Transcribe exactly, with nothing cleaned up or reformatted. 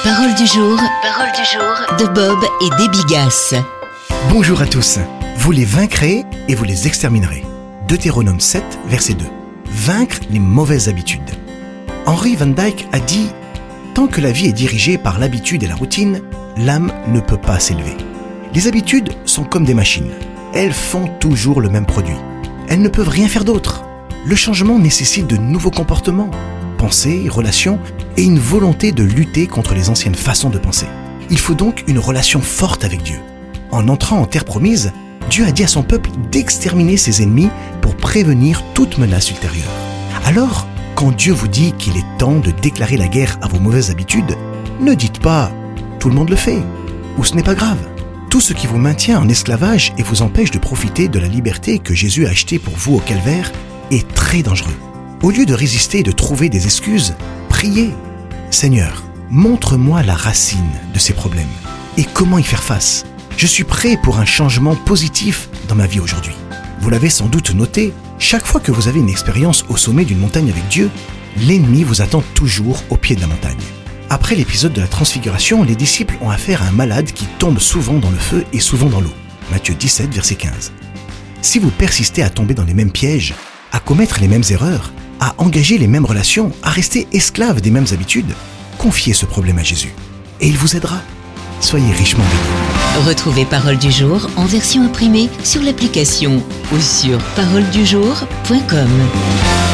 Parole du jour, parole du jour de Bob et Debbie Gass. Bonjour à tous. Vous les vaincrez et vous les exterminerez. Deutéronome sept, verset deux. Vaincre les mauvaises habitudes. Henry Van Dyke a dit « Tant que la vie est dirigée par l'habitude et la routine, l'âme ne peut pas s'élever. Les habitudes sont comme des machines. Elles font toujours le même produit. Elles ne peuvent rien faire d'autre. Le changement nécessite de nouveaux comportements, pensées, relations et une volonté de lutter contre les anciennes façons de penser. Il faut donc une relation forte avec Dieu. En entrant en terre promise, Dieu a dit à son peuple d'exterminer ses ennemis pour prévenir toute menace ultérieure. Alors, quand Dieu vous dit qu'il est temps de déclarer la guerre à vos mauvaises habitudes, ne dites pas « tout le monde le fait » ou « ce n'est pas grave ». Tout ce qui vous maintient en esclavage et vous empêche de profiter de la liberté que Jésus a achetée pour vous au calvaire est très dangereux. Au lieu de résister et de trouver des excuses, priez. Seigneur, montre-moi la racine de ces problèmes et comment y faire face. Je suis prêt pour un changement positif dans ma vie aujourd'hui. Vous l'avez sans doute noté, chaque fois que vous avez une expérience au sommet d'une montagne avec Dieu, l'ennemi vous attend toujours au pied de la montagne. Après l'épisode de la transfiguration, les disciples ont affaire à un malade qui tombe souvent dans le feu et souvent dans l'eau. Matthieu dix-sept, verset quinze. Si vous persistez à tomber dans les mêmes pièges, à commettre les mêmes erreurs, à engager les mêmes relations, à rester esclave des mêmes habitudes, confiez ce problème à Jésus et il vous aidera. Soyez richement bénis. Retrouvez Parole du jour en version imprimée sur l'application ou sur parole du jour point com.